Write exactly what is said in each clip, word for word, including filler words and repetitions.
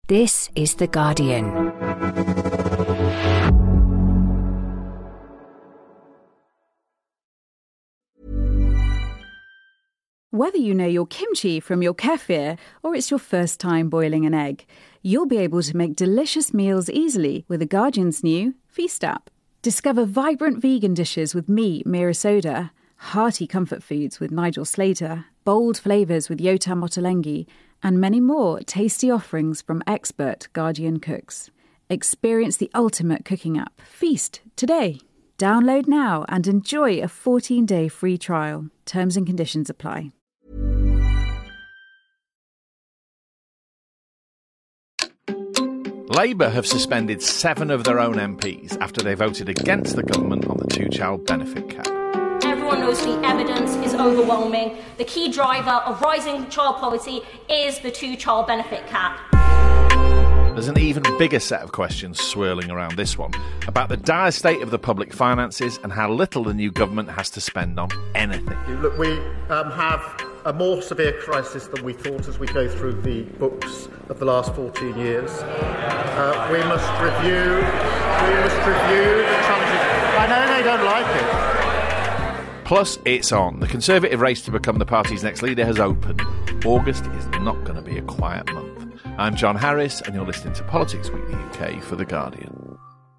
This is The Guardian. Whether you know your kimchi from your kefir or it's your first time boiling an egg, you'll be able to make delicious meals easily with The Guardian's new Feast app. Discover vibrant vegan dishes with me, Mira Soda, hearty comfort foods with Nigel Slater, bold flavours with Yotam Ottolenghi, and many more tasty offerings from expert Guardian cooks. Experience the ultimate cooking app, Feast, today. Download now and enjoy a fourteen-day free trial. Terms and conditions apply. Labour have suspended seven of their own M Ps after they voted against the government on the two-child benefit cap. Everyone knows the evidence is overwhelming. The key driver of rising child poverty is the two-child benefit cap. There's an even bigger set of questions swirling around this one about the dire state of the public finances and how little the new government has to spend on anything. Look, we um, have a more severe crisis than we thought as we go through the books of the last fourteen years. Uh, we must review, we must review the challenges. I know they don't like it. Plus, it's on. The Conservative race to become the party's next leader has opened. August is not going to be a quiet month. I'm John Harris, and you're listening to Politics Weekly U K for The Guardian.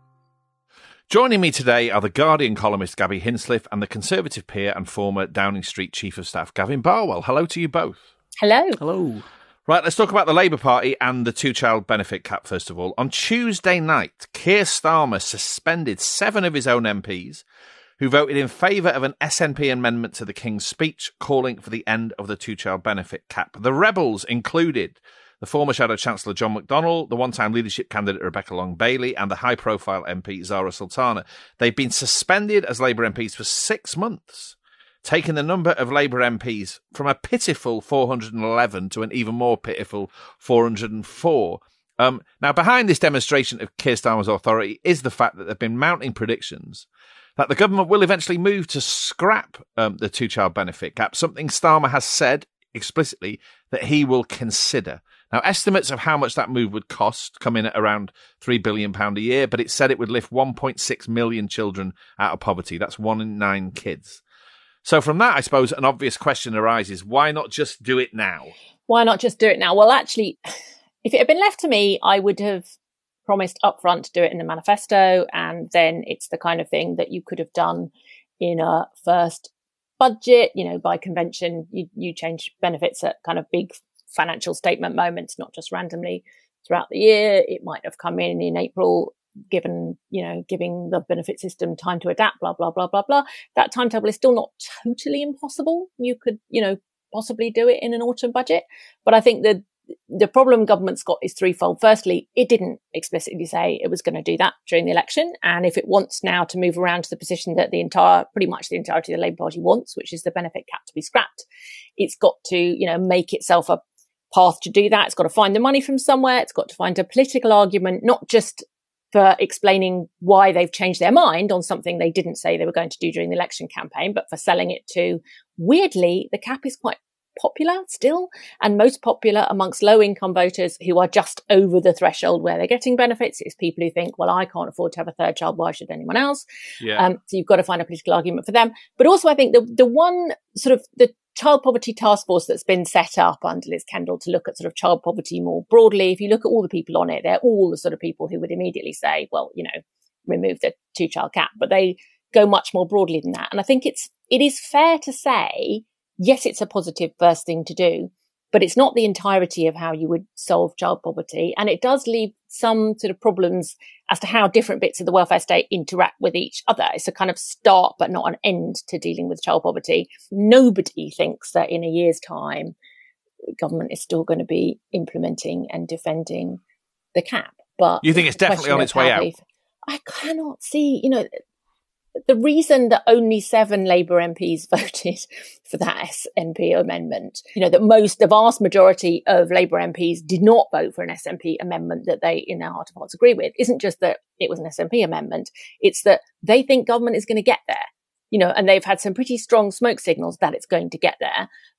Joining me today are The Guardian columnist Gabby Hinsliff and the Conservative peer and former Downing Street Chief of Staff Gavin Barwell. Hello to you both. Hello. Hello. Right, let's talk about the Labour Party and the two-child benefit cap, first of all. On Tuesday night, Keir Starmer suspended seven of his own M Ps who voted in favour of an S N P amendment to the King's speech calling for the end of the two-child benefit cap. The rebels included the former Shadow Chancellor John McDonnell, the one-time leadership candidate Rebecca Long-Bailey, and the high-profile M P Zara Sultana. They've been suspended as Labour M Ps for six months, taking the number of Labour M Ps from a pitiful four hundred eleven to an even more pitiful four hundred four. Um, now, behind this demonstration of Keir Starmer's authority is the fact that there have been mounting predictions that the government will eventually move to scrap um, the two-child benefit cap, something Starmer has said explicitly that he will consider. Now, estimates of how much that move would cost come in at around three billion pounds a year, but it said it would lift one point six million children out of poverty. That's one in nine kids. So from that, I suppose an obvious question arises, why not just do it now? Why not just do it now? Well, actually, if it had been left to me, I would have promised upfront to do it in the manifesto, and then it's the kind of thing that you could have done in a first budget. You know, by convention, you, you change benefits at kind of big financial statement moments, not just randomly throughout the year. It might have come in in April, given, you know, giving the benefit system time to adapt, blah, blah, blah, blah, blah. That timetable is still not totally impossible. You could, you know, possibly do it in an autumn budget. But I think that the problem government's got is threefold. Firstly, it didn't explicitly say it was going to do that during the election. And if it wants now to move around to the position that the entire, pretty much the entirety of the Labour Party wants, which is the benefit cap to be scrapped, it's got to, you know, make itself a path to do that. It's got to find the money from somewhere. It's got to find a political argument, not just for explaining why they've changed their mind on something they didn't say they were going to do during the election campaign, but for selling it to, weirdly, the cap is quite popular still, and most popular amongst low income voters who are just over the threshold where they're getting benefits. It's people who think, well, I can't afford to have a third child. Why should anyone else? Yeah. Um, so you've got to find a political argument for them. But also I think the, the one sort of the child poverty task force that's been set up under Liz Kendall to look at sort of child poverty more broadly, if you look at all the people on it, they're all the sort of people who would immediately say, well, you know, remove the two child cap, but they go much more broadly than that. And I think it's, it is fair to say, yes, it's a positive first thing to do, but it's not the entirety of how you would solve child poverty. And it does leave some sort of problems as to how different bits of the welfare state interact with each other. It's a kind of start, but not an end to dealing with child poverty. Nobody thinks that in a year's time, government is still going to be implementing and defending the cap. But you think it's definitely on its way out? I cannot see, you know, the reason that only seven Labour M Ps voted for that S N P amendment, you know, that most, the vast majority of Labour M Ps did not vote for an S N P amendment that they, in their heart of hearts, agree with, isn't just that it was an S N P amendment. It's that they think government is going to get there, you know, and they've had some pretty strong smoke signals that it's going to get there.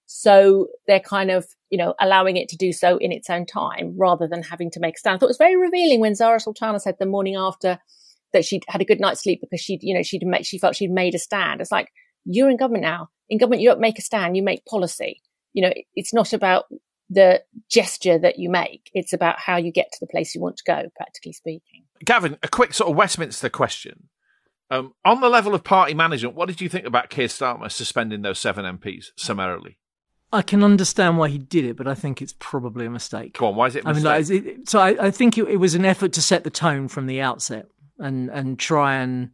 So they're kind of, you know, allowing it to do so in its own time rather than having to make a stand. I thought it was very revealing when Zara Sultana said the morning after that she'd had a good night's sleep because she'd, you know, she'd make, she felt she'd made a stand. It's like, you're in government now. In government, you don't make a stand, you make policy. You know, it's not about the gesture that you make. It's about how you get to the place you want to go, practically speaking. Gavin, a quick sort of Westminster question. Um, on the level of party management, what did you think about Keir Starmer suspending those seven M Ps summarily? I can understand why he did it, but I think it's probably a mistake. Go on, why is it a mistake? I mean, like, it, so I, I think it, it was an effort to set the tone from the outset and, and try and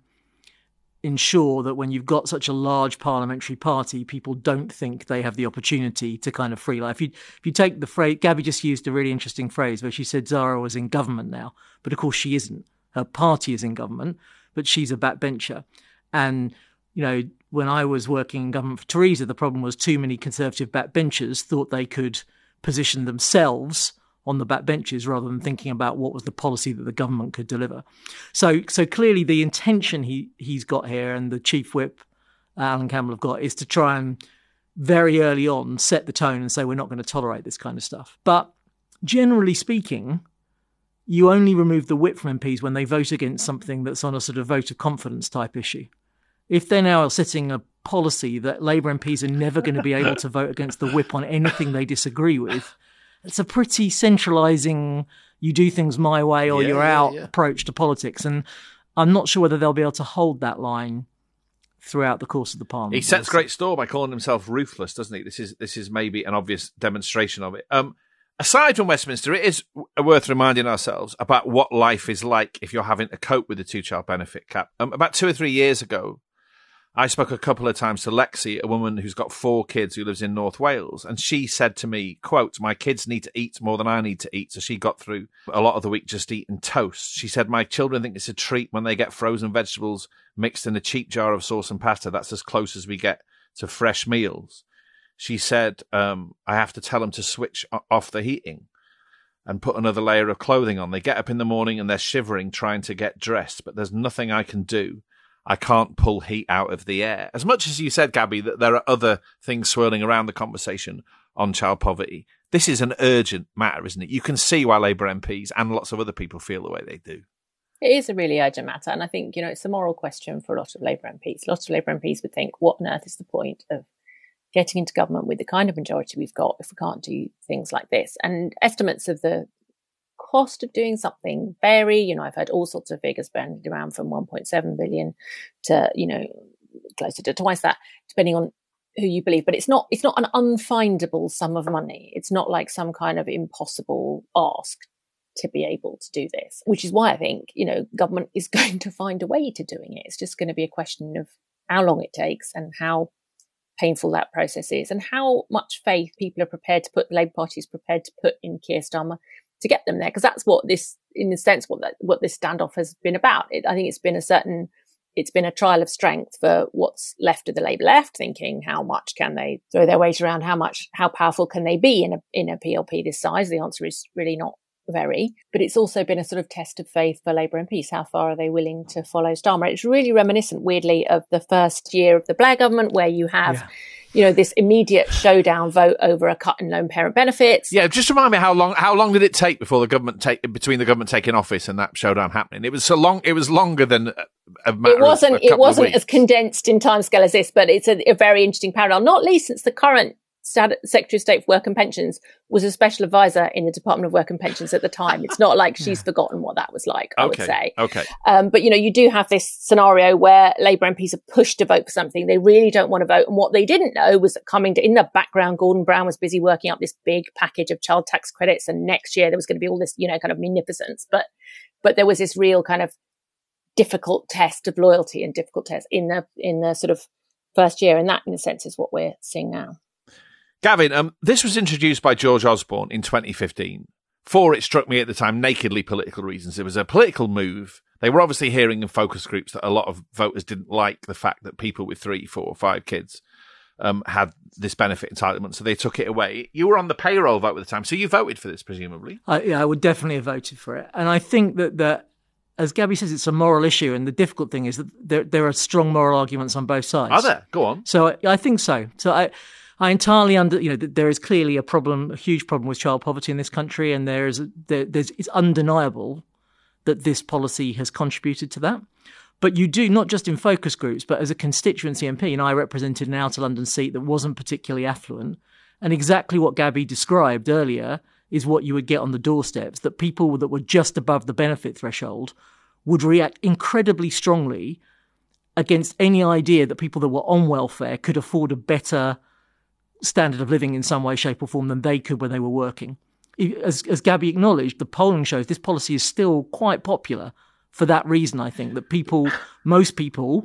ensure that when you've got such a large parliamentary party, people don't think they have the opportunity to kind of free life. If you, if you take the phrase, Gabby just used a really interesting phrase where she said Zara was in government now, but of course she isn't. Her party is in government, but she's a backbencher. And, you know, when I was working in government for Theresa, the problem was too many Conservative backbenchers thought they could position themselves on the backbenches rather than thinking about what was the policy that the government could deliver. So so clearly the intention he, he's got here and the Chief Whip, uh, Alan Campbell, have got is to try and very early on set the tone and say we're not going to tolerate this kind of stuff. But generally speaking, you only remove the whip from M Ps when they vote against something that's on a sort of vote of confidence type issue. If they're now setting a policy that Labour M Ps are never going to be able to vote against the whip on anything they disagree with, it's a pretty centralising, you do things my way or yeah, you're yeah, out yeah. approach to politics. And I'm not sure whether they'll be able to hold that line throughout the course of the Parliament. He sets great store by calling himself ruthless, doesn't he? This is this is maybe an obvious demonstration of it. Um, aside from Westminster, it is worth reminding ourselves about what life is like if you're having to cope with the two-child benefit cap. Um, about two or three years ago, I spoke a couple of times to Lexi, a woman who's got four kids who lives in North Wales, and she said to me, quote, my kids need to eat more than I need to eat, so she got through a lot of the week just eating toast. She said, my children think it's a treat when they get frozen vegetables mixed in a cheap jar of sauce and pasta. That's as close as we get to fresh meals. She said, um, I have to tell them to switch off the heating and put another layer of clothing on. They get up in the morning and they're shivering trying to get dressed, but there's nothing I can do. I can't pull heat out of the air. As much as you said, Gabby, that there are other things swirling around the conversation on child poverty, this is an urgent matter, isn't it? You can see why Labour M Ps and lots of other people feel the way they do. It is a really urgent matter. And I think, you know, it's a moral question for a lot of Labour M Ps. Lots of Labour M Ps would think, what on earth is the point of getting into government with the kind of majority we've got if we can't do things like this? And estimates of the cost of doing something vary. You know, I've heard all sorts of figures bandied around from one point seven billion to, you know, closer to twice that, depending on who you believe. But it's not, it's not an unfindable sum of money. It's not like some kind of impossible ask to be able to do this, which is why I think, you know, government is going to find a way to doing it. It's just going to be a question of how long it takes and how painful that process is and how much faith people are prepared to put, the Labour Party is prepared to put in Keir Starmer to get them there, because that's what this, in a sense, what that, what this standoff has been about. It, I think it's been a certain, it's been a trial of strength for what's left of the Labour left, thinking how much can they throw their weight around, how much, how powerful can they be in a in a P L P this size? The answer is really not very. But it's also been a sort of test of faith for Labour M Ps. How far are they willing to follow Starmer? It's really reminiscent, weirdly, of the first year of the Blair government, where you have. Yeah. You know, this immediate showdown vote over a cut in lone parent benefits. Yeah, just remind me how long how long did it take before the government take between the government taking office and that showdown happening? It was so long. It was longer than a, a matter It wasn't. Of a it wasn't of as condensed in timescale as this, but it's a, a very interesting parallel. Not least since the current Secretary of State for Work and Pensions was a special advisor in the Department of Work and Pensions at the time. It's not like she's yeah. forgotten what that was like, I okay. would say. Okay. Um, but, you know, you do have this scenario where Labour M Ps are pushed to vote for something. They really don't want to vote. And what they didn't know was that coming to, in the background, Gordon Brown was busy working up this big package of child tax credits. And next year there was going to be all this, you know, kind of munificence. But, but there was this real kind of difficult test of loyalty and difficult test in the, in the sort of first year. And that, in a sense, is what we're seeing now. Gavin, um, this was introduced by George Osborne in twenty fifteen. For, it struck me at the time, nakedly political reasons. It was a political move. They were obviously hearing in focus groups that a lot of voters didn't like the fact that people with three, four, or five kids um, had this benefit entitlement, so they took it away. You were on the payroll vote at the time, so you voted for this, presumably. I, yeah, I would definitely have voted for it. And I think that, that, as Gabby says, it's a moral issue, and the difficult thing is that there, there are strong moral arguments on both sides. Are there? Go on. So I, I think so. So I... I entirely under, you know, there is clearly a problem, a huge problem with child poverty in this country, and there is, there, there's, it's undeniable that this policy has contributed to that. But you do, not just in focus groups, but as a constituency M P, and I represented an outer London seat that wasn't particularly affluent, and exactly what Gabby described earlier is what you would get on the doorsteps, that people that were just above the benefit threshold would react incredibly strongly against any idea that people that were on welfare could afford a better standard of living in some way, shape or form than they could when they were working. As, as Gabby acknowledged, the polling shows this policy is still quite popular for that reason, I think, that people, most people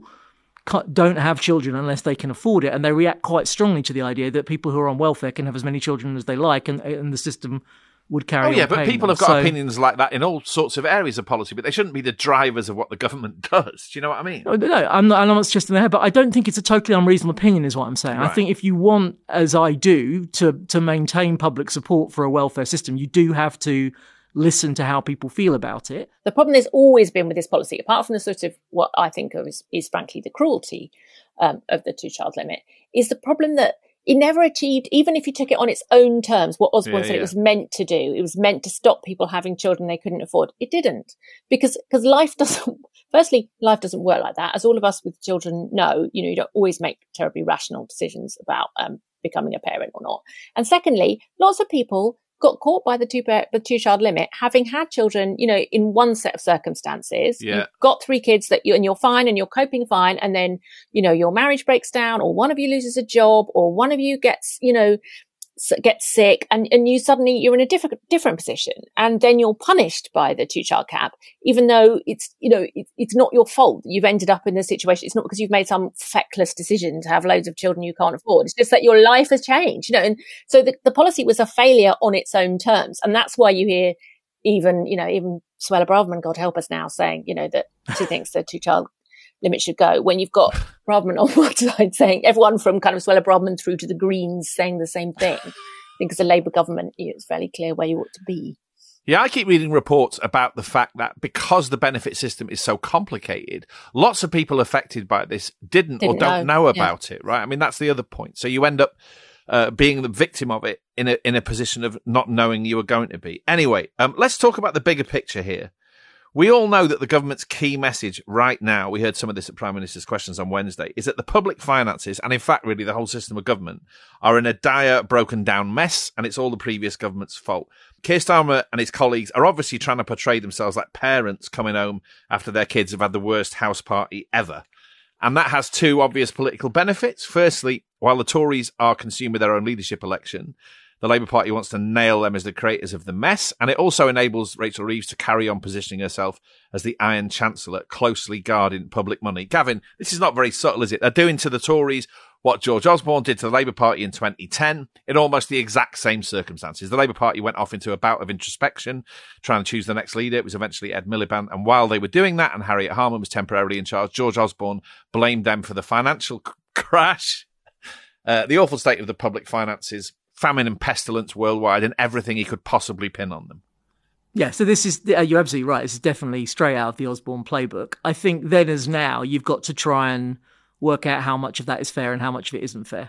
don't have children unless they can afford it, and they react quite strongly to the idea that people who are on welfare can have as many children as they like, and, and the system would carry on. Oh, yeah, but paying people them. have got So- opinions like that in all sorts of areas of policy, but they shouldn't be the drivers of what the government does. Do you know what I mean? No, I'm not, I'm not just in the head, but I don't think it's a totally unreasonable opinion, is what I'm saying. Right. I think if you want, as I do, to to maintain public support for a welfare system, you do have to listen to how people feel about it. The problem has always been with this policy, apart from the sort of what I think of is, is frankly the cruelty um, of the two-child limit, is the problem that it never achieved, even if you took it on its own terms, what Osborne Yeah, said yeah. it was meant to do. It was meant to stop people having children they couldn't afford. It didn't, because because life doesn't. Firstly, life doesn't work like that. As all of us with children know, you know, you don't always make terribly rational decisions about um, becoming a parent or not. And secondly, lots of people got caught by the two the two child limit, having had children, you know, in one set of circumstances. Yeah. You've got three kids that you and you're fine and you're coping fine, and then, you know, your marriage breaks down, or one of you loses a job, or one of you gets, you know, s- gets sick, and and you suddenly you're in a different different position, and then you're punished by the two child cap, even though it's, you know, it, it's not your fault that you've ended up in this situation. It's not because you've made some feckless decision to have loads of children you can't afford. It's just that your life has changed, you know. And so the, the policy was a failure on its own terms, and that's why you hear even, you know, even Suella Braverman, God help us now, saying, you know, that she thinks the two child limit should go, when you've got Braverman on one side saying, everyone from kind of Suella Braverman through to the Greens saying the same thing. I think as a Labour government, you know, it's fairly clear where you ought to be. Yeah, I keep reading reports about the fact that because the benefit system is so complicated, lots of people affected by this didn't, Didn't or don't know, know yeah. about it, right? I mean, that's the other point. So you end up uh, being the victim of it in a in a position of not knowing you were going to be. Anyway, um, let's talk about the bigger picture here. We all know that the government's key message right now, we heard some of this at Prime Minister's Questions on Wednesday, is that the public finances, and in fact, really the whole system of government, are in a dire, broken down mess, and it's all the previous government's fault. Keir Starmer and his colleagues are obviously trying to portray themselves like parents coming home after their kids have had the worst house party ever. And that has two obvious political benefits. Firstly, while the Tories are consumed with their own leadership election, the Labour Party wants to nail them as the creators of the mess, and it also enables Rachel Reeves to carry on positioning herself as the Iron Chancellor, closely guarding public money. Gavin, this is not very subtle, is it? They're doing to the Tories what George Osborne did to the Labour Party in twenty ten in almost the exact same circumstances. The Labour Party went off into a bout of introspection, trying to choose the next leader. It was eventually Ed Miliband, and while they were doing that and Harriet Harman was temporarily in charge, George Osborne blamed them for the financial c- crash, uh, the awful state of the public finances, famine and pestilence worldwide, and everything he could possibly pin on them. Yeah, so this is, uh, you're absolutely right. This is definitely straight out of the Osborne playbook. I think then as now, you've got to try and work out how much of that is fair and how much of it isn't fair.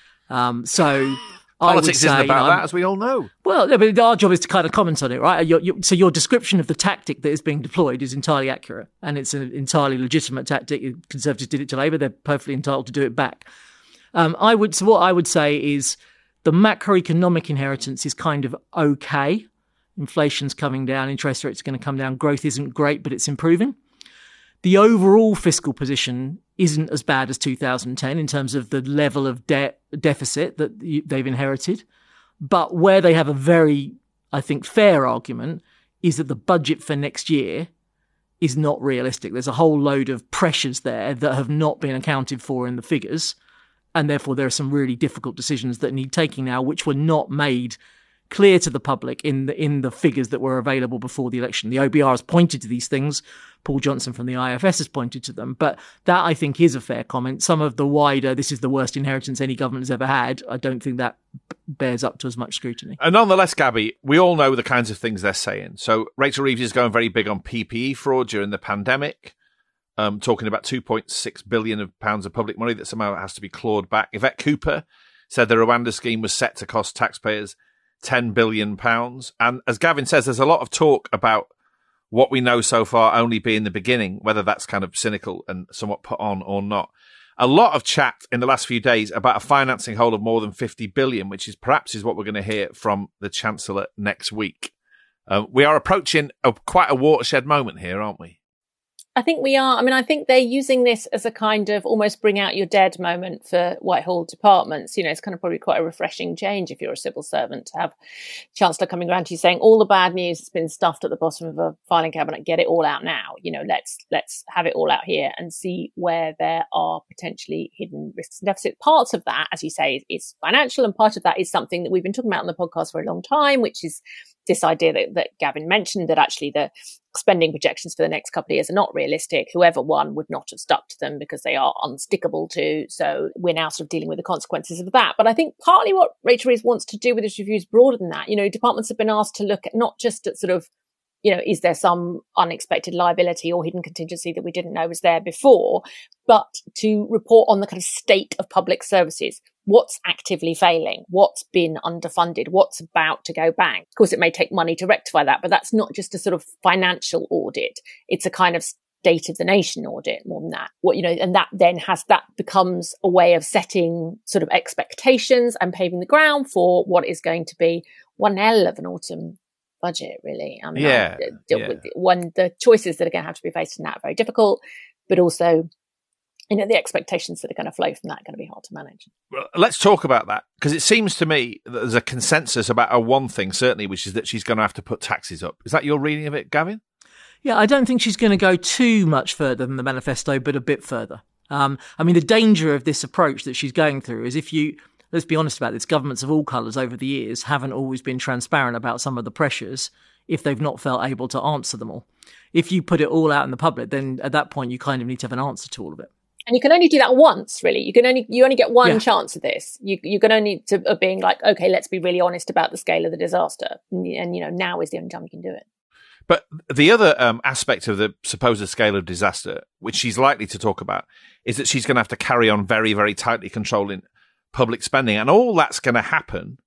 Um, so Politics I would say, isn't about you know, that, as we all know. Well, yeah, but our job is to kind of comment on it, right? Your, your, so your description of the tactic that is being deployed is entirely accurate, and it's an entirely legitimate tactic. Conservatives did it to Labour; they're perfectly entitled to do it back. Um, I would. So what I would say is the macroeconomic inheritance is kind of okay. Inflation's coming down, interest rates are going to come down. Growth isn't great, but it's improving. The overall fiscal position isn't as bad as two thousand ten in terms of the level of debt deficit that you, they've inherited. But where they have a very, I think, fair argument is that the budget for next year is not realistic. There's a whole load of pressures there that have not been accounted for in the figures. And therefore, there are some really difficult decisions that need taking now, which were not made clear to the public in the in the figures that were available before the election. The O B R has pointed to these things. Paul Johnson from the I F S has pointed to them. But that, I think, is a fair comment. Some of the wider, this is the worst inheritance any government has ever had, I don't think that bears up to as much scrutiny. And nonetheless, Gabby, we all know the kinds of things they're saying. So Rachel Reeves is going very big on P P E fraud during the pandemic, um, talking about two point six billion pounds of public money that somehow has to be clawed back. Yvette Cooper said the Rwanda scheme was set to cost taxpayers ten billion pounds. And as Gavin says, there's a lot of talk about what we know so far only being the beginning, whether that's kind of cynical and somewhat put on or not. A lot of chat in the last few days about a financing hole of more than fifty billion, which is perhaps is what we're going to hear from the Chancellor next week. Uh, we are approaching a, quite a watershed moment here, aren't we? I think we are. I mean, I think they're using this as a kind of almost bring out your dead moment for Whitehall departments. You know, it's kind of probably quite a refreshing change if you're a civil servant to have Chancellor coming around to you saying all the bad news has been stuffed at the bottom of a filing cabinet. Get it all out now. You know, let's let's have it all out here and see where there are potentially hidden risks and deficits. Parts of that, as you say, is financial, and part of that is something that we've been talking about on the podcast for a long time, which is this idea that, that Gavin mentioned, that actually the spending projections for the next couple of years are not realistic. Whoever won would not have stuck to them because they are unstickable to. So we're now sort of dealing with the consequences of that. But I think partly what Rachel Reeves wants to do with this review is broader than that. You know, departments have been asked to look at not just at sort of, you know, is there some unexpected liability or hidden contingency that we didn't know was there before, but to report on the kind of state of public services. What's actively failing? What's been underfunded? What's about to go bang? Of course, it may take money to rectify that, but that's not just a sort of financial audit. It's a kind of state of the nation audit more than that. What, you know, and that then has, that becomes a way of setting sort of expectations and paving the ground for what is going to be one hell of an autumn budget, really. I mean, yeah, I, yeah. One, the choices that are going to have to be faced in that are very difficult, but also, you know, the expectations that are going to flow from that are going to be hard to manage. Well, let's talk about that, because it seems to me that there's a consensus about a one thing, certainly, which is that she's going to have to put taxes up. Is that your reading of it, Gavin? Yeah, I don't think she's going to go too much further than the manifesto, but a bit further. Um, I mean, the danger of this approach that she's going through is if you, let's be honest about this, governments of all colours over the years haven't always been transparent about some of the pressures if they've not felt able to answer them all. If you put it all out in the public, then at that point you kind of need to have an answer to all of it. And you can only do that once, really. You can only you only get one yeah. chance of this. You you can only to of being like, okay, let's be really honest about the scale of the disaster, and, and you know now is the only time you can do it. But the other um, aspect of the supposed scale of disaster, which she's likely to talk about, is that she's going to have to carry on very, very tightly controlling public spending, and all that's going to happen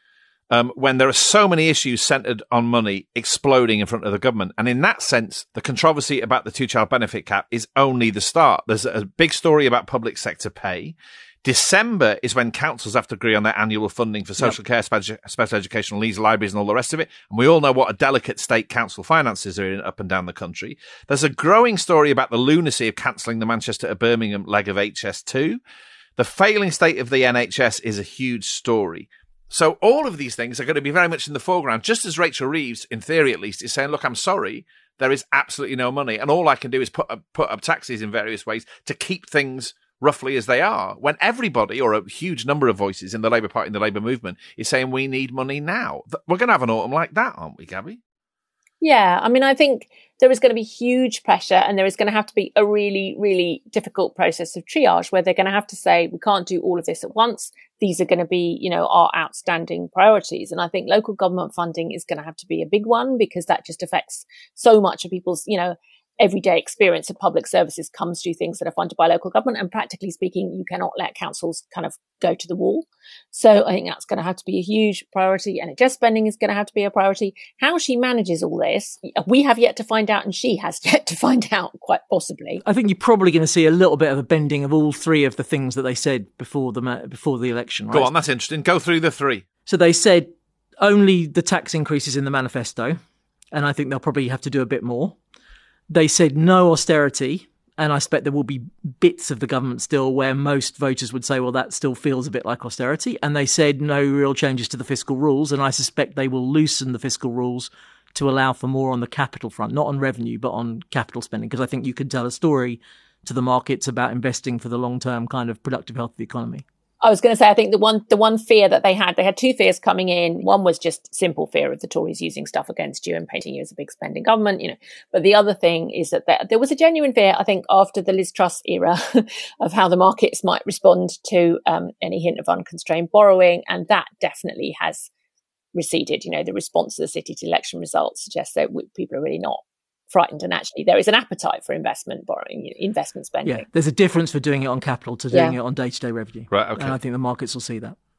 Um, when there are so many issues centred on money exploding in front of the government. And in that sense, the controversy about the two-child benefit cap is only the start. There's a big story about public sector pay. December is when councils have to agree on their annual funding for social yep. care, special, special educational needs, libraries and all the rest of it. And we all know what a delicate state council finances are in up and down the country. There's a growing story about the lunacy of cancelling the Manchester to Birmingham leg of H S two. The failing state of the N H S is a huge story. So all of these things are going to be very much in the foreground, just as Rachel Reeves, in theory at least, is saying, look, I'm sorry, there is absolutely no money. And all I can do is put up, put up taxes in various ways to keep things roughly as they are, when everybody, or a huge number of voices in the Labour Party and the Labour movement, is saying we need money now. We're going to have an autumn like that, aren't we, Gabby? Yeah, I mean, I think there is going to be huge pressure, and there is going to have to be a really, really difficult process of triage where they're going to have to say, we can't do all of this at once. These are going to be, you know, our outstanding priorities. And I think local government funding is going to have to be a big one, because that just affects so much of people's, you know, everyday experience of public services comes through things that are funded by local government. And practically speaking, you cannot let councils kind of go to the wall. So I think that's going to have to be a huge priority. N H S spending is going to have to be a priority. How she manages all this, we have yet to find out, and she has yet to find out, quite possibly. I think you're probably going to see a little bit of a bending of all three of the things that they said before the before the election. Right? Go on, that's interesting. Go through the three. So they said only the tax increases in the manifesto, and I think they'll probably have to do a bit more. They said no austerity, and I expect there will be bits of the government still where most voters would say, well, that still feels a bit like austerity. And they said no real changes to the fiscal rules, and I suspect they will loosen the fiscal rules to allow for more on the capital front, not on revenue, but on capital spending, because I think you could tell a story to the markets about investing for the long-term kind of productive health of the economy. I was going to say, I think the one the one fear that they had, they had two fears coming in. One was just simple fear of the Tories using stuff against you and painting you as a big spending government, you know. But the other thing is that there, there was a genuine fear, I think, after the Liz Truss era of how the markets might respond to um, any hint of unconstrained borrowing. And that definitely has receded. You know, the response to the city to election results suggests that people are really not frightened, and actually there is an appetite for investment borrowing, investment spending. Yeah, there's a difference for doing it on capital to doing yeah. it on day-to-day revenue. Right, okay. And I think the markets will see that.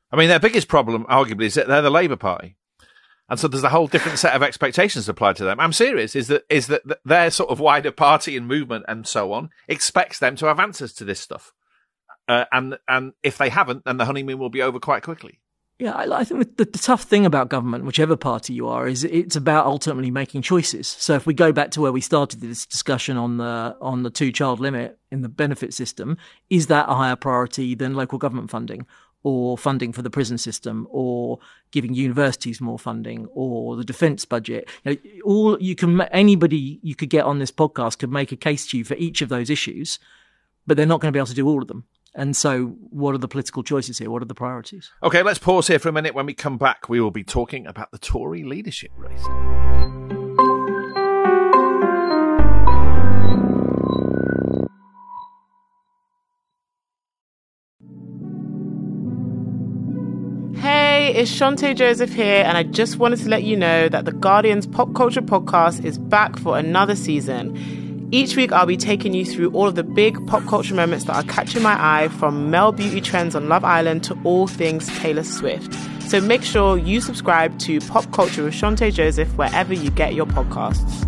I mean, their biggest problem, arguably, is that they're the Labour Party. And so there's a whole different set of expectations applied to them. I'm serious, is that is that their sort of wider party and movement and so on expects them to have answers to this stuff. Uh, and and if they haven't, then the honeymoon will be over quite quickly. Yeah, I, I think the, the tough thing about government, whichever party you are, is it's about ultimately making choices. So if we go back to where we started this discussion on the on the two-child limit in the benefit system, is that a higher priority than local government funding, or funding for the prison system, or giving universities more funding, or the defence budget? You know, all you can anybody you could get on this podcast could make a case to you for each of those issues, but they're not going to be able to do all of them. And so what are the political choices here? What are the priorities? OK, let's pause here for a minute. When we come back, we will be talking about the Tory leadership race. Hey, it's Shante Joseph here, and I just wanted to let you know that the Guardian's Pop Culture Podcast is back for another season. Each week, I'll be taking you through all of the big pop culture moments that are catching my eye, from male beauty trends on Love Island to all things Taylor Swift. So make sure you subscribe to Pop Culture with Shante Joseph wherever you get your podcasts.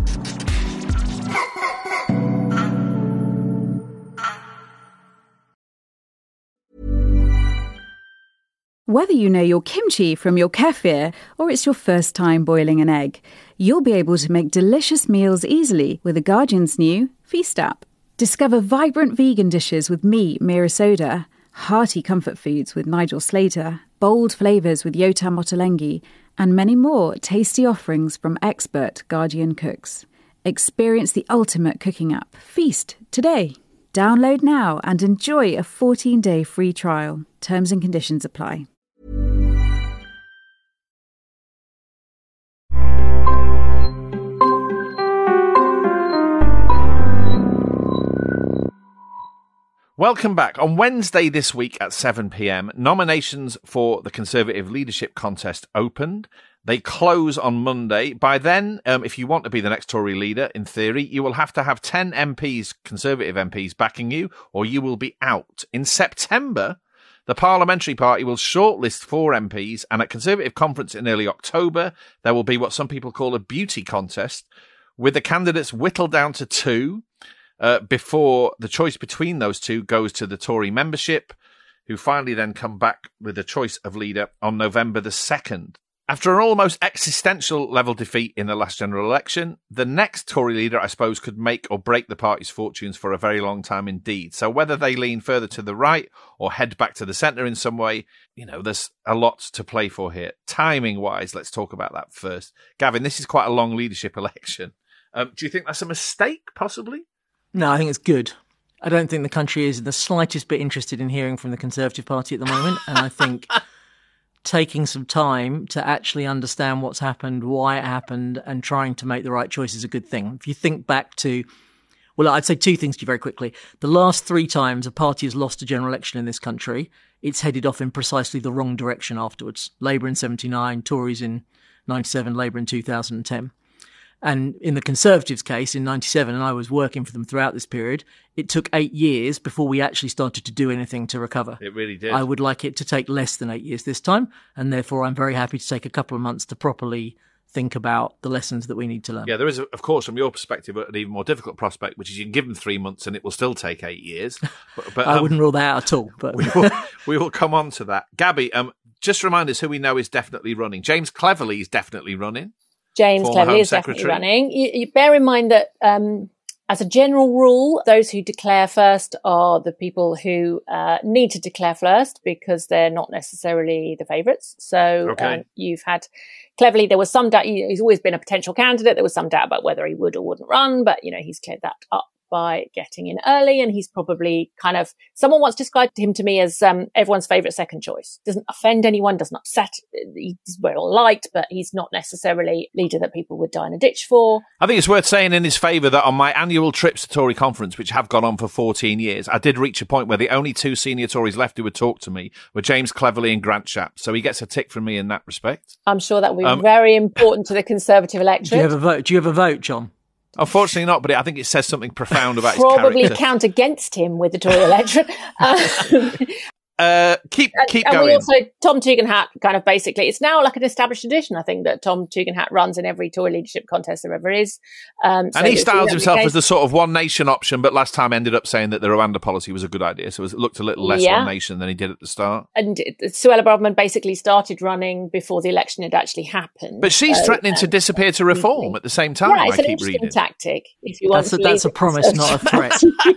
Whether you know your kimchi from your kefir or it's your first time boiling an egg, you'll be able to make delicious meals easily with The Guardian's new Feast app. Discover vibrant vegan dishes with me, Mira Soda, hearty comfort foods with Nigel Slater, bold flavours with Yotam Ottolenghi, and many more tasty offerings from expert Guardian cooks. Experience the ultimate cooking app, Feast, today. Download now and enjoy a fourteen-day free trial. Terms and conditions apply. Welcome back. On Wednesday this week at seven p.m, nominations for the Conservative Leadership Contest opened. They close on Monday. By then, um, if you want to be the next Tory leader, in theory, you will have to have ten M Ps, Conservative M Ps, backing you, or you will be out. In September, the Parliamentary Party will shortlist four M Ps, and at Conservative Conference in early October, there will be what some people call a beauty contest, with the candidates whittled down to two, Uh, before the choice between those two goes to the Tory membership, who finally then come back with a choice of leader on November the second. After an almost existential level defeat in the last general election, the next Tory leader, I suppose, could make or break the party's fortunes for a very long time indeed. So whether they lean further to the right or head back to the centre in some way, you know, there's a lot to play for here. Timing-wise, let's talk about that first. Gavin, this is quite a long leadership election. Um, do you think that's a mistake, possibly? No, I think it's good. I don't think the country is the slightest bit interested in hearing from the Conservative Party at the moment. And I think taking some time to actually understand what's happened, why it happened, and trying to make the right choice is a good thing. If you think back to, well, I'd say two things to you very quickly. The last three times a party has lost a general election in this country, it's headed off in precisely the wrong direction afterwards. Labour in seventy-nine, Tories in ninety-seven, Labour in two thousand ten. And in the Conservatives' case, in ninety-seven, and I was working for them throughout this period, it took eight years before we actually started to do anything to recover. It really did. I would like it to take less than eight years this time, and therefore I'm very happy to take a couple of months to properly think about the lessons that we need to learn. Yeah, there is, of course, from your perspective, an even more difficult prospect, which is you can give them three months and it will still take eight years. But, but I um, wouldn't rule that out at all. But we, will, we will come on to that. Gabby, um, just remind us who we know is definitely running. James Cleverly is definitely running. James Cleverly is definitely running. You, you bear in mind that, um, as a general rule, those who declare first are the people who uh, need to declare first because they're not necessarily the favourites. So okay. um, you've had Cleverly, there was some doubt. He's always been a potential candidate. There was some doubt about whether he would or wouldn't run, but, you know, he's cleared that up by getting in early, and he's probably kind of, someone once described him to me as um, everyone's favourite second choice. Doesn't offend anyone, doesn't upset, he's well liked, but he's not necessarily a leader that people would die in a ditch for. I think it's worth saying in his favour that on my annual trips to Tory conference, which have gone on for fourteen years, I did reach a point where the only two senior Tories left who would talk to me were James Cleverly and Grant Shapps. So he gets a tick from me in that respect. I'm sure that will be um, very important to the Conservative electorate. Do you have a vote? Do you have a vote, John? Unfortunately not, but I think it says something profound about Probably his character. count against him with the Tory electorate. Uh, Uh, keep keep and, going. And we also, Tom Tugendhat kind of basically, it's now like an established tradition, I think, that Tom Tugendhat runs in every Tory leadership contest there ever is. Um, so and he styles you know, himself as the sort of one nation option, but last time ended up saying that the Rwanda policy was a good idea. So it looked a little less yeah. one nation than he did at the start. And Suella Braverman basically started running before the election had actually happened. But she's so, threatening um, to disappear to reform at the same time. Yeah, it's I an keep interesting reading. tactic. If you want that's to a, that's a promise, not a threat.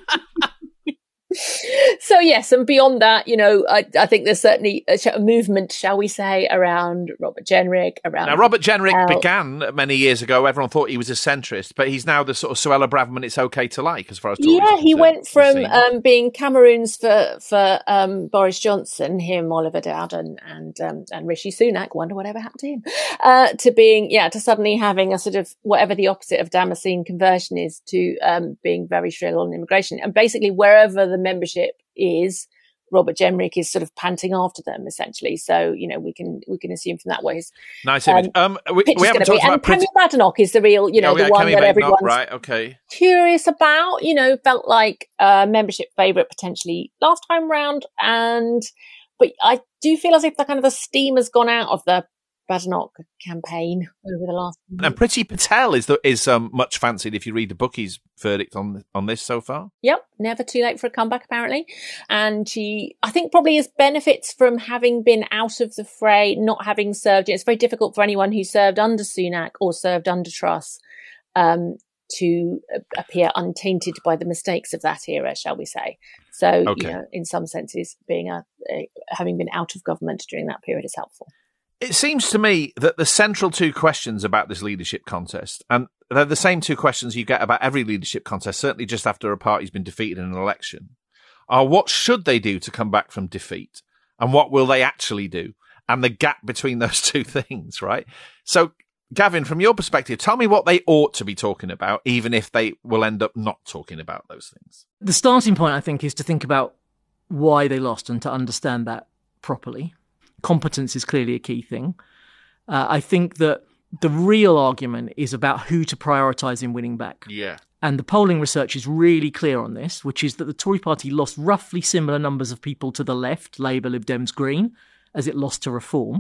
So yes, and beyond that, you know, I, I think there's certainly a, a movement, shall we say, around Robert Jenrick. Around now, Robert Jenrick uh, began many years ago. Everyone thought he was a centrist, but he's now the sort of Suella Braverman it's okay to like, as far as Tories yeah, are he concerned, went from it um, being Cameroons for for um, Boris Johnson, him, Oliver Dowden, and um, and Rishi Sunak. Wonder whatever happened to him. Uh, to being yeah, to suddenly having a sort of whatever the opposite of Damascene conversion is, to um, being very shrill on immigration, and basically wherever the membership is, Robert Jenrick is sort of panting after them, essentially. So, you know, we can we can assume from that way. Nice image. Um, um, we, we haven't talked be. about... And Pretty... Kemi Badenoch is the real, you know, oh, yeah, the one Kemi that Badenoch, everyone's right, okay. curious about, you know, felt like a membership favourite potentially last time round. And, but I do feel as if the kind of the steam has gone out of the Badenoch campaign over the last year. And Priti Patel is the, is um, much fancied if you read the bookies' verdict on on this so far. Yep, never too late for a comeback apparently. And she, I think, probably has benefits from having been out of the fray, not having served. It's very difficult for anyone who served under Sunak or served under Truss um, to appear untainted by the mistakes of that era, shall we say. So, okay. you know, in some senses, being a, a having been out of government during that period is helpful. It seems to me that the central two questions about this leadership contest, and they're the same two questions you get about every leadership contest, certainly just after a party's been defeated in an election, are what should they do to come back from defeat? And what will they actually do? And the gap between those two things, right? So, Gavin, from your perspective, tell me what they ought to be talking about, even if they will end up not talking about those things. The starting point, I think, is to think about why they lost and to understand that properly. Competence is clearly a key thing. Uh, I think that the real argument is about who to prioritise in winning back. Yeah. And the polling research is really clear on this, which is that the Tory party lost roughly similar numbers of people to the left, Labour, Lib Dems, Green, as it lost to Reform.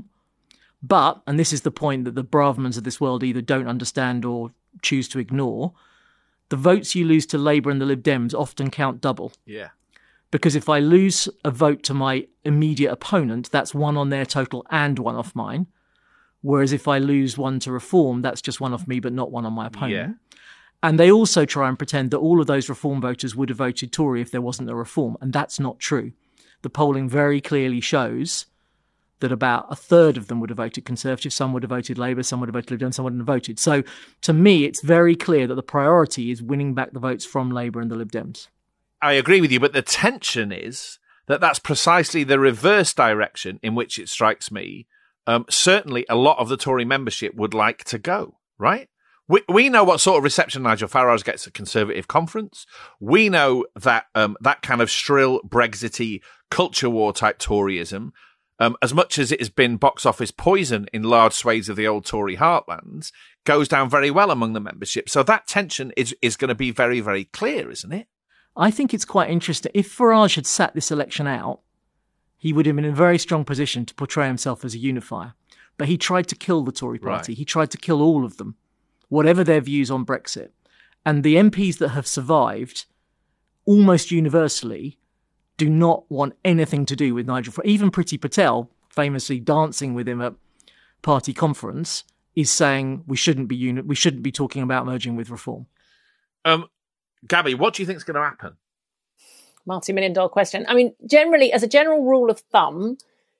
But, and this is the point that the Bravermans of this world either don't understand or choose to ignore, the votes you lose to Labour and the Lib Dems often count double. Yeah. Because if I lose a vote to my immediate opponent, that's one on their total and one off mine. Whereas if I lose one to Reform, that's just one off me, but not one on my opponent. Yeah. And they also try and pretend that all of those Reform voters would have voted Tory if there wasn't a Reform. And that's not true. The polling very clearly shows that about a third of them would have voted Conservative, some would have voted Labour, some would have voted Lib Dem, some wouldn't have voted. So to me, it's very clear that the priority is winning back the votes from Labour and the Lib Dems. I agree with you, but the tension is that that's precisely the reverse direction in which it strikes me. Um, certainly, a lot of the Tory membership would like to go, right? We we know what sort of reception Nigel Farage gets at Conservative conference. We know that um, that kind of shrill Brexity culture war type Toryism, um, as much as it has been box office poison in large swathes of the old Tory heartlands, goes down very well among the membership. So that tension is is going to be very, very clear, isn't it? I think it's quite interesting. If Farage had sat this election out, he would have been in a very strong position to portray himself as a unifier. But he tried to kill the Tory party. Right. He tried to kill all of them, whatever their views on Brexit. And the M Ps that have survived, almost universally, do not want anything to do with Nigel Farage. Even Priti Patel, famously dancing with him at party conference, is saying we shouldn't be uni- we shouldn't be talking about merging with Reform. Um. Gabby, what do you think is going to happen? Multi-million dollar question. I mean, generally, as a general rule of thumb,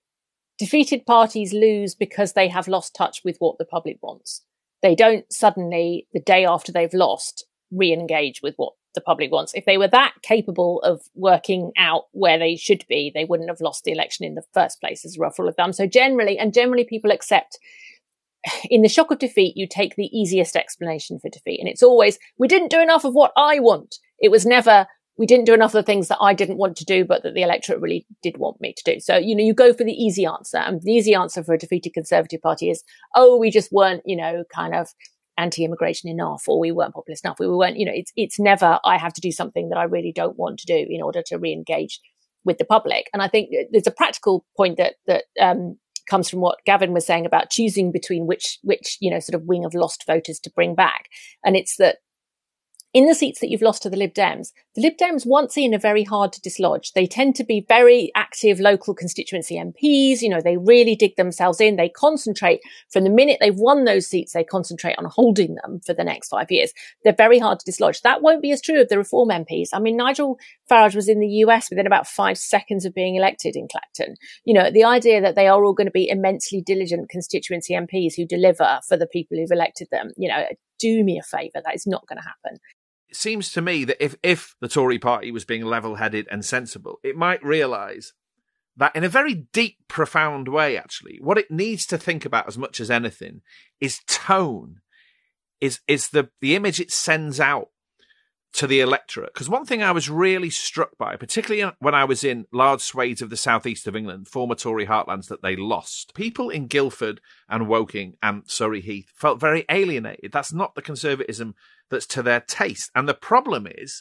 defeated parties lose because they have lost touch with what the public wants. They don't suddenly, the day after they've lost, re-engage with what the public wants. If they were that capable of working out where they should be, they wouldn't have lost the election in the first place, as a rough rule of thumb. So generally, and generally people accept, in the shock of defeat, you take the easiest explanation for defeat. And it's always, we didn't do enough of what I want. It was never, we didn't do enough of the things that I didn't want to do, but that the electorate really did want me to do. So, you know, you go for the easy answer. And the easy answer for a defeated Conservative Party is, oh, we just weren't, you know, kind of anti-immigration enough, or we weren't populist enough. We weren't, you know, it's, it's never, I have to do something that I really don't want to do in order to re-engage with the public. And I think there's a practical point that that um, comes from what Gavin was saying about choosing between which which you know sort of wing of lost voters to bring back, and it's that in the seats that you've lost to the Lib Dems, the Lib Dems, once in, are very hard to dislodge. They tend to be very active local constituency M Ps. You know, they really dig themselves in. They concentrate from the minute they've won those seats, they concentrate on holding them for the next five years. They're very hard to dislodge. That won't be as true of the Reform M Ps. I mean, Nigel Farage was in the U S within about five seconds of being elected in Clacton. You know, the idea that they are all going to be immensely diligent constituency M Ps who deliver for the people who've elected them, you know, do me a favour. That is not going to happen. It seems to me that if, if the Tory party was being level-headed and sensible, it might realise that in a very deep, profound way, actually, what it needs to think about as much as anything is tone, is is the, the image it sends out to the electorate. Because one thing I was really struck by, particularly when I was in large swathes of the southeast of England, former Tory heartlands that they lost, people in Guildford and Woking and Surrey Heath felt very alienated. That's not the conservatism that's to their taste. And the problem is,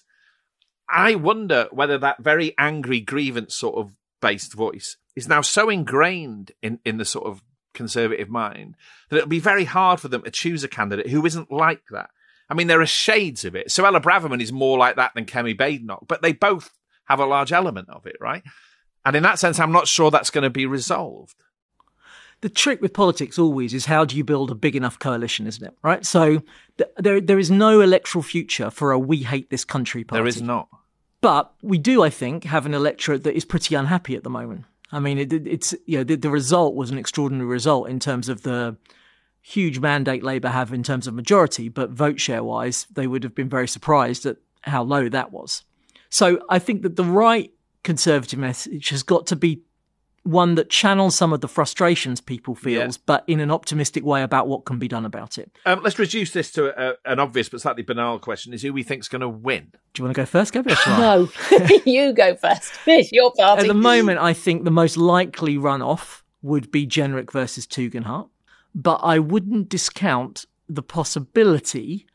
I wonder whether that very angry grievance sort of based voice is now so ingrained in, in the sort of conservative mind that it'll be very hard for them to choose a candidate who isn't like that. I mean, there are shades of it. Suella Braverman is more like that than Kemi Badenoch, but they both have a large element of it, right? And in that sense, I'm not sure that's going to be resolved. The trick with politics always is how do you build a big enough coalition, isn't it? Right? So th- there, there is no electoral future for a we hate this country party. There is not. But we do, I think, have an electorate that is pretty unhappy at the moment. I mean, it, it's you know the, the result was an extraordinary result in terms of the huge mandate Labour have in terms of majority, but vote share wise, they would have been very surprised at how low that was. So I think that the right Conservative message has got to be one that channels some of the frustrations people feels, yeah. but in an optimistic way about what can be done about it. Um, let's reduce this to a, an obvious but slightly banal question: is who we think's going to win? Do you want to go first, Gabby? No, you go first. It's your party. At the moment, I think the most likely runoff would be Jenrick versus Tugendhat. But I wouldn't discount the possibility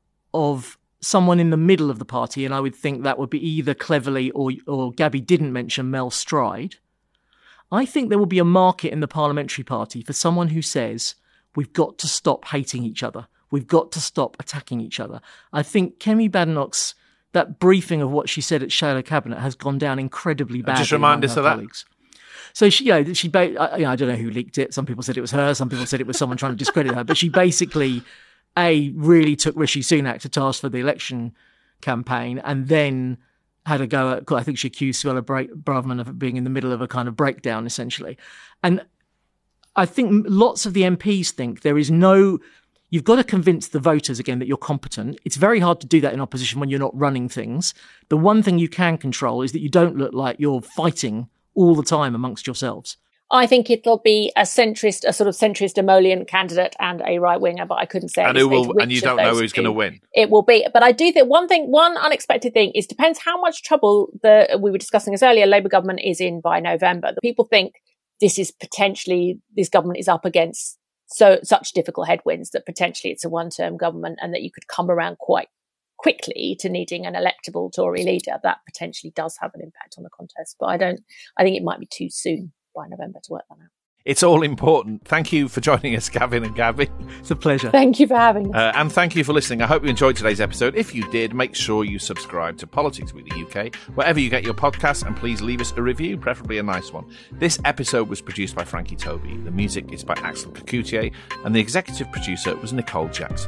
of someone in the middle of the party, and I would think that would be either Cleverly or, or Gabby didn't mention Mel Stride. I think there will be a market in the parliamentary party for someone who says, we've got to stop hating each other. We've got to stop attacking each other. I think Kemi Badenoch's, that briefing of what she said at Shadow Cabinet has gone down incredibly badly. Just remind us of colleagues. that. So she, you know, she, you know, I don't know who leaked it. Some people said it was her. Some people said it was someone trying to discredit her. But she basically, A, really took Rishi Sunak to task for the election campaign, and then had a go at, I think she accused Suella Braverman of being in the middle of a kind of breakdown, essentially. And I think lots of the M Ps think there is no, you've got to convince the voters again that you're competent. It's very hard to do that in opposition when you're not running things. The one thing you can control is that you don't look like you're fighting all the time amongst yourselves. I think it'll be a centrist, a sort of centrist emollient candidate and a right winger, but I couldn't say. And who will? And you don't know who's going to win. It will be, but I do think one thing, one unexpected thing is depends how much trouble the we were discussing this earlier. Labour government is in by November. The people think this is potentially this government is up against so such difficult headwinds that potentially it's a one-term government and that you could come around quite quickly to needing an electable Tory leader. That potentially does have an impact on the contest, but I don't. I think it might be too soon by November to work that out. It's all important. Thank you for joining us, Gavin and Gabby. It's a pleasure. Thank you for having us. Uh, and thank you for listening. I hope you enjoyed today's episode. If you did, make sure you subscribe to Politics Weekly U K, wherever you get your podcasts, and please leave us a review, preferably a nice one. This episode was produced by Frankie Toby. The music is by Axel Kacoutié, and the executive producer was Nicole Jackson.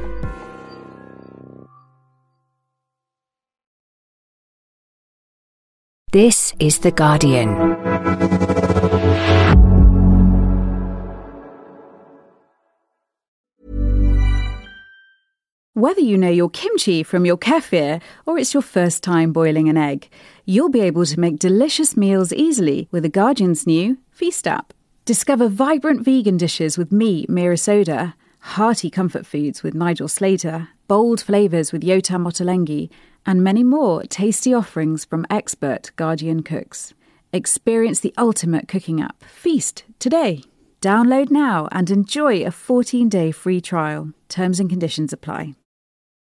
This is The Guardian. Whether you know your kimchi from your kefir or it's your first time boiling an egg, you'll be able to make delicious meals easily with The Guardian's new Feast app. Discover vibrant vegan dishes with me, Mira Soda, hearty comfort foods with Nigel Slater, bold flavours with Yotam Ottolenghi, and many more tasty offerings from expert Guardian cooks. Experience the ultimate cooking app, Feast, today. Download now and enjoy a fourteen-day free trial. Terms and conditions apply.